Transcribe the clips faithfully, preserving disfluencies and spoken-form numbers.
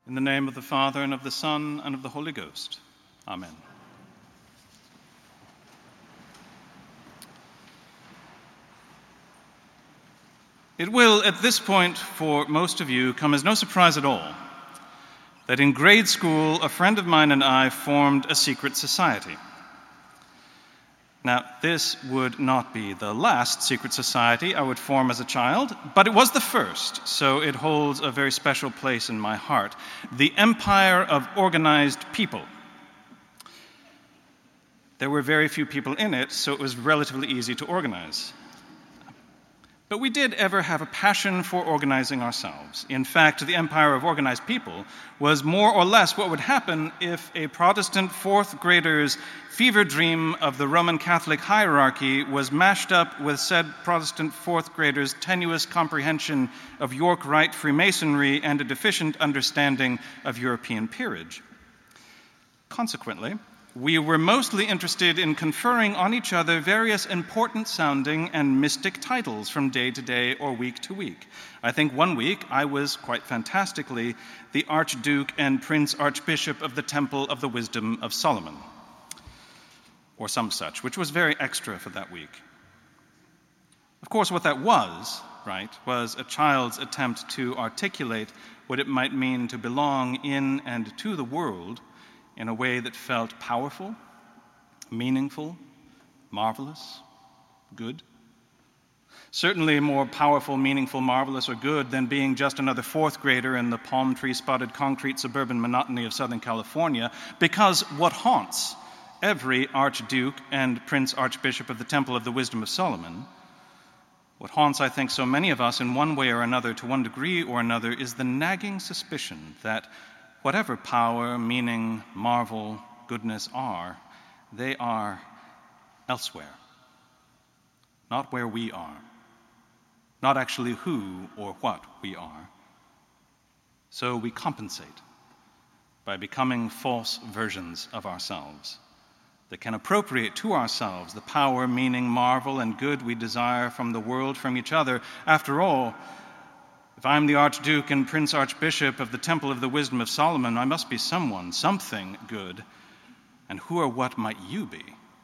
In the name of the Father, and of the Son, and of the Holy Ghost. Amen. It will, at this point, for most of you, come as no surprise at all that in grade school, a friend of mine and I formed a secret society. Now, this would not be the last secret society I would form as a child, but it was the first, so it holds a very special place in my heart. The Empire of Organized People. There were very few people in it, so it was relatively easy to organize. But we did ever have a passion for organizing ourselves. In fact, the Empire of Organized People was more or less what would happen if a Protestant fourth grader's fever dream of the Roman Catholic hierarchy was mashed up with said Protestant fourth grader's tenuous comprehension of York Rite Freemasonry and a deficient understanding of European peerage. Consequently, we were mostly interested in conferring on each other various important-sounding and mystic titles from day to day or week to week. I think one week I was, quite fantastically, the Archduke and Prince Archbishop of the Temple of the Wisdom of Solomon, or some such, which was very extra for that week. Of course, what that was, right, was a child's attempt to articulate what it might mean to belong in and to the world in a way that felt powerful, meaningful, marvelous, good. Certainly more powerful, meaningful, marvelous, or good than being just another fourth grader in the palm tree-spotted concrete suburban monotony of Southern California, because what haunts every Archduke and Prince Archbishop of the Temple of the Wisdom of Solomon, what haunts, I think, so many of us in one way or another, to one degree or another, is the nagging suspicion that whatever power, meaning, marvel, goodness are, they are elsewhere, not where we are, not actually who or what we are. So we compensate by becoming false versions of ourselves that can appropriate to ourselves the power, meaning, marvel, and good we desire from the world, from each other. After all, if I'm the Archduke and Prince Archbishop of the Temple of the Wisdom of Solomon, I must be someone, something good. And who or what might you be?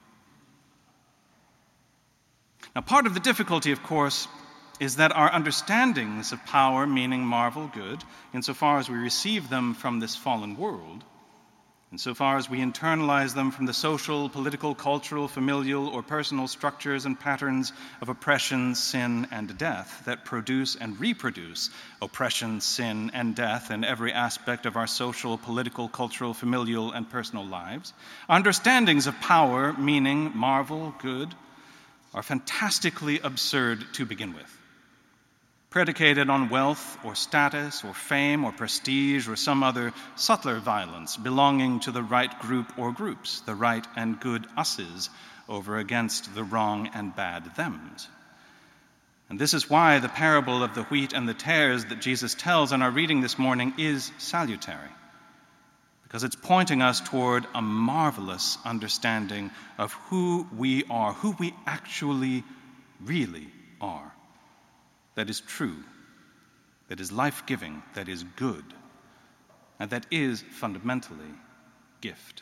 Now, part of the difficulty, of course, is that our understandings of power, meaning, marvel, good, insofar as we receive them from this fallen world, insofar as we internalize them from the social, political, cultural, familial, or personal structures and patterns of oppression, sin, and death that produce and reproduce oppression, sin, and death in every aspect of our social, political, cultural, familial, and personal lives, our understandings of power, meaning, marvel, good, are fantastically absurd to begin with. Predicated on wealth or status or fame or prestige or some other subtler violence belonging to the right group or groups, the right and good us's over against the wrong and bad them's. And this is why the parable of the wheat and the tares that Jesus tells in our reading this morning is salutary, because it's pointing us toward a marvelous understanding of who we are, who we actually really are. That is true, that is life-giving, that is good, and that is fundamentally gift.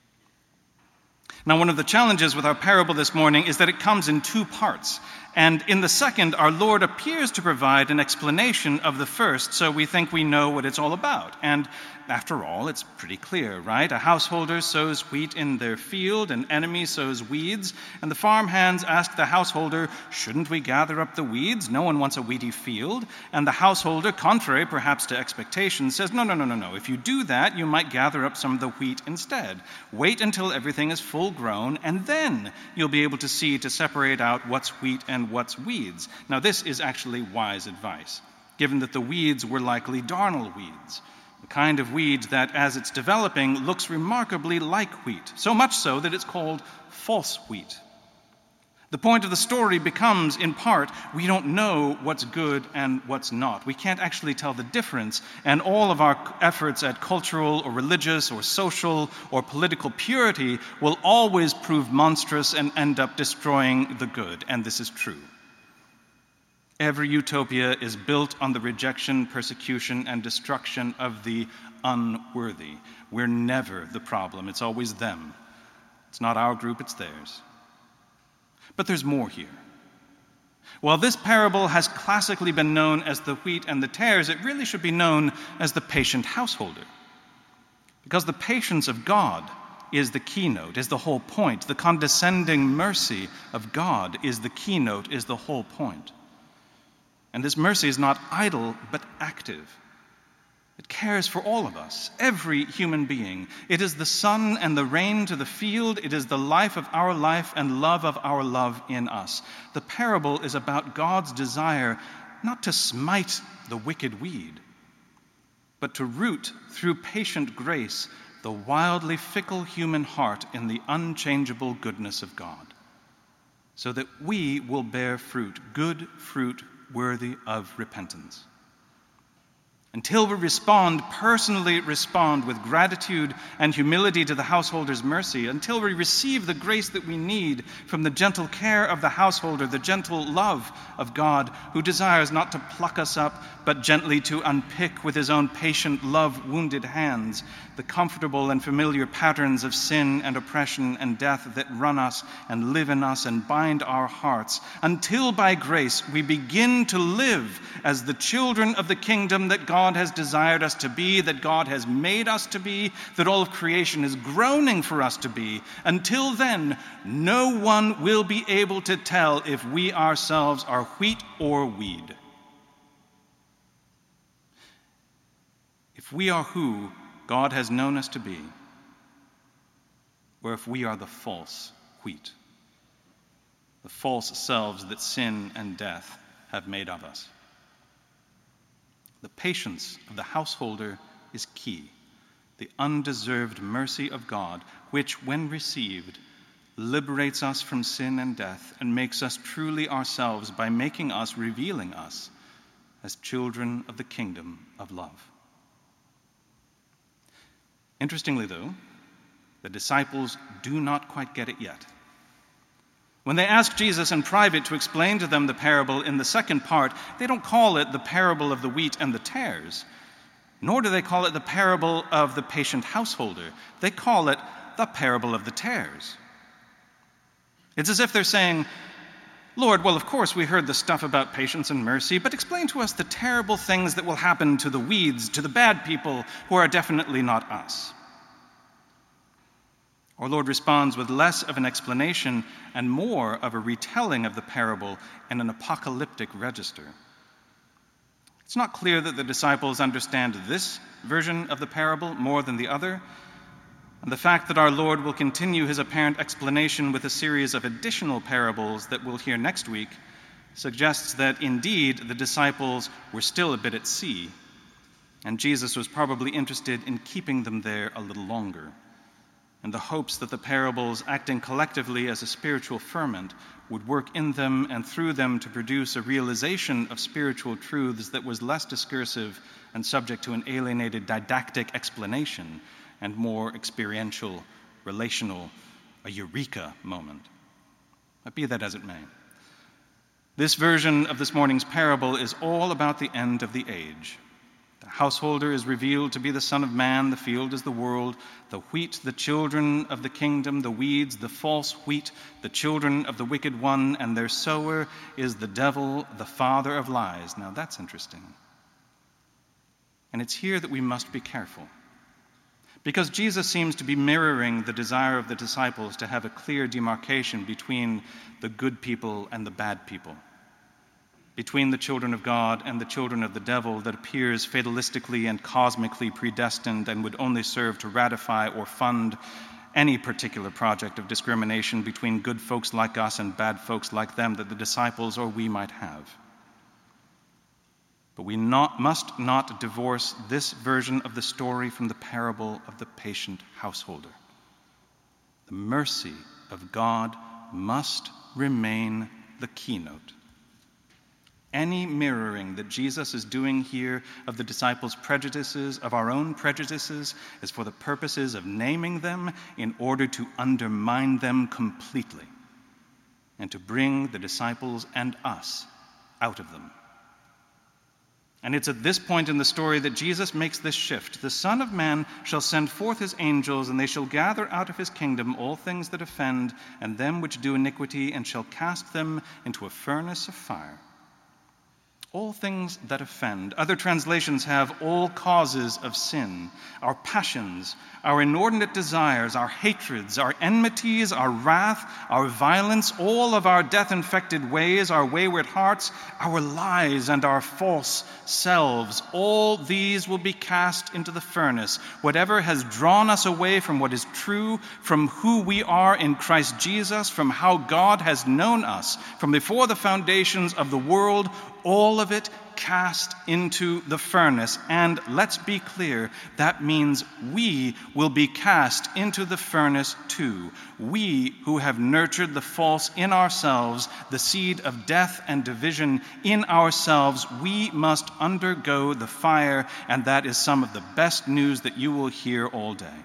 Now, one of the challenges with our parable this morning is that it comes in two parts. And in the second, our Lord appears to provide an explanation of the first, so we think we know what it's all about. And after all, it's pretty clear, right? A householder sows wheat in their field, an enemy sows weeds, and the farmhands ask the householder, shouldn't we gather up the weeds? No one wants a weedy field. And the householder, contrary perhaps to expectations, says, no, no, no, no, no. If you do that, you might gather up some of the wheat instead. Wait until everything is full grown, and then you'll be able to see to separate out what's wheat and what's weeds. Now, this is actually wise advice, given that the weeds were likely darnel weeds, the kind of weed that, as it's developing, looks remarkably like wheat, so much so that it's called false wheat. The point of the story becomes, in part, we don't know what's good and what's not. We can't actually tell the difference, and all of our efforts at cultural or religious or social or political purity will always prove monstrous and end up destroying the good, and this is true. Every utopia is built on the rejection, persecution, and destruction of the unworthy. We're never the problem. It's always them. It's not our group, it's theirs. But there's more here. While this parable has classically been known as the wheat and the tares, it really should be known as the patient householder. Because the patience of God is the keynote, is the whole point. The condescending mercy of God is the keynote, is the whole point. And this mercy is not idle, but active. It cares for all of us, every human being. It is the sun and the rain to the field. It is the life of our life and love of our love in us. The parable is about God's desire not to smite the wicked weed, but to root through patient grace the wildly fickle human heart in the unchangeable goodness of God, so that we will bear fruit, good fruit worthy of repentance. Until we respond, personally respond with gratitude and humility to the householder's mercy, until we receive the grace that we need from the gentle care of the householder, the gentle love of God, who desires not to pluck us up, but gently to unpick with his own patient, love-wounded hands the comfortable and familiar patterns of sin and oppression and death that run us and live in us and bind our hearts, until by grace we begin to live as the children of the kingdom that God God has desired us to be, that God has made us to be, that all of creation is groaning for us to be. Until then, no one will be able to tell if we ourselves are wheat or weed. If we are who God has known us to be, or if we are the false wheat, the false selves that sin and death have made of us. The patience of the householder is key, the undeserved mercy of God, which, when received, liberates us from sin and death and makes us truly ourselves by making us, revealing us as children of the kingdom of love. Interestingly, though, the disciples do not quite get it yet. When they ask Jesus in private to explain to them the parable in the second part, they don't call it the parable of the wheat and the tares, nor do they call it the parable of the patient householder. They call it the parable of the tares. It's as if they're saying, Lord, well, of course we heard the stuff about patience and mercy, but explain to us the terrible things that will happen to the weeds, to the bad people who are definitely not us. Our Lord responds with less of an explanation and more of a retelling of the parable in an apocalyptic register. It's not clear that the disciples understand this version of the parable more than the other, and the fact that our Lord will continue his apparent explanation with a series of additional parables that we'll hear next week suggests that indeed the disciples were still a bit at sea, and Jesus was probably interested in keeping them there a little longer, in the hopes that the parables, acting collectively as a spiritual ferment, would work in them and through them to produce a realization of spiritual truths that was less discursive and subject to an alienated didactic explanation and more experiential, relational, a eureka moment. But be that as it may, this version of this morning's parable is all about the end of the age. The householder is revealed to be the Son of Man, the field is the world, the wheat, the children of the kingdom, the weeds, the false wheat, the children of the wicked one, and their sower is the devil, the father of lies. Now that's interesting. And it's here that we must be careful, because Jesus seems to be mirroring the desire of the disciples to have a clear demarcation between the good people and the bad people, between the children of God and the children of the devil that appears fatalistically and cosmically predestined and would only serve to ratify or fund any particular project of discrimination between good folks like us and bad folks like them that the disciples or we might have. But we not, must not divorce this version of the story from the parable of the patient householder. The mercy of God must remain the keynote. Any mirroring that Jesus is doing here of the disciples' prejudices, of our own prejudices, is for the purposes of naming them in order to undermine them completely and to bring the disciples and us out of them. And it's at this point in the story that Jesus makes this shift. The Son of Man shall send forth his angels, and they shall gather out of his kingdom all things that offend, and them which do iniquity, and shall cast them into a furnace of fire. All things that offend. Other translations have all causes of sin. Our passions, our inordinate desires, our hatreds, our enmities, our wrath, our violence, all of our death-infected ways, our wayward hearts, our lies, and our false selves. All these will be cast into the furnace. Whatever has drawn us away from what is true, from who we are in Christ Jesus, from how God has known us, from before the foundations of the world, all of it cast into the furnace. And let's be clear, that means we will be cast into the furnace too. We who have nurtured the false in ourselves, the seed of death and division in ourselves, we must undergo the fire, and that is some of the best news that you will hear all day.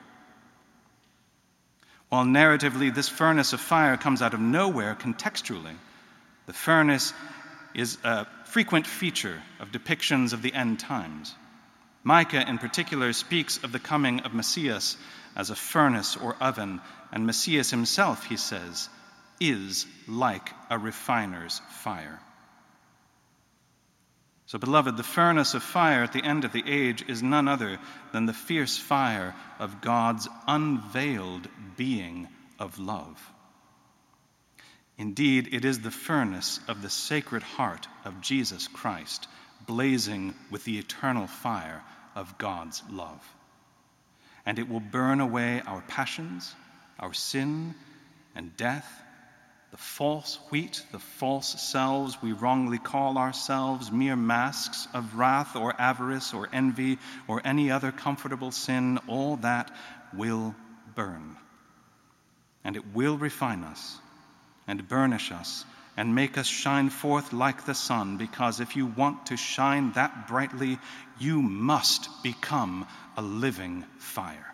While narratively this furnace of fire comes out of nowhere, contextually, the furnace is a frequent feature of depictions of the end times. Micah, in particular, speaks of the coming of Messias as a furnace or oven, and Messias himself, he says, is like a refiner's fire. So, beloved, the furnace of fire at the end of the age is none other than the fierce fire of God's unveiled being of love. Indeed, it is the furnace of the Sacred Heart of Jesus Christ, blazing with the eternal fire of God's love. And it will burn away our passions, our sin and death, the false wheat, the false selves we wrongly call ourselves, mere masks of wrath or avarice or envy or any other comfortable sin. All that will burn. And it will refine us and burnish us, and make us shine forth like the sun, because if you want to shine that brightly, you must become a living fire.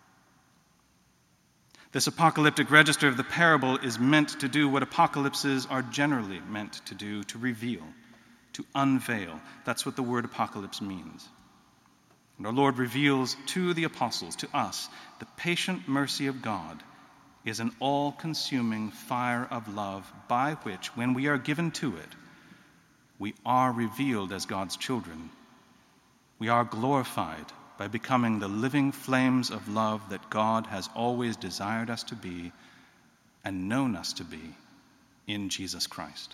This apocalyptic register of the parable is meant to do what apocalypses are generally meant to do, to reveal, to unveil. That's what the word apocalypse means. And our Lord reveals to the apostles, to us, the patient mercy of God is an all-consuming fire of love by which, when we are given to it, we are revealed as God's children. We are glorified by becoming the living flames of love that God has always desired us to be and known us to be in Jesus Christ.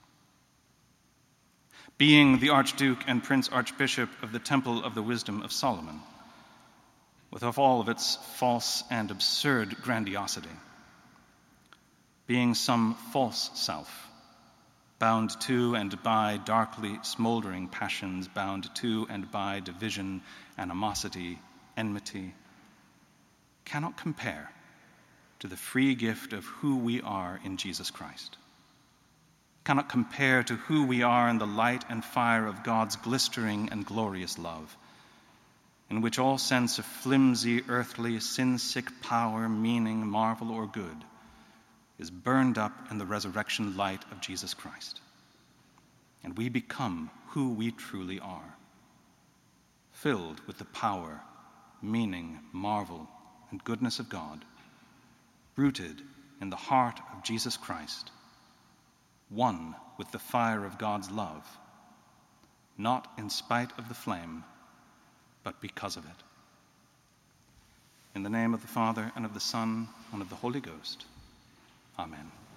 Being the Archduke and Prince Archbishop of the Temple of the Wisdom of Solomon, with all of its false and absurd grandiosity, being some false self, bound to and by darkly smoldering passions, bound to and by division, animosity, enmity, cannot compare to the free gift of who we are in Jesus Christ, cannot compare to who we are in the light and fire of God's glistering and glorious love, in which all sense of flimsy, earthly, sin-sick power, meaning, marvel, or good is burned up in the resurrection light of Jesus Christ. And we become who we truly are, filled with the power, meaning, marvel, and goodness of God, rooted in the heart of Jesus Christ, one with the fire of God's love, not in spite of the flame, but because of it. In the name of the Father, and of the Son, and of the Holy Ghost. Amen.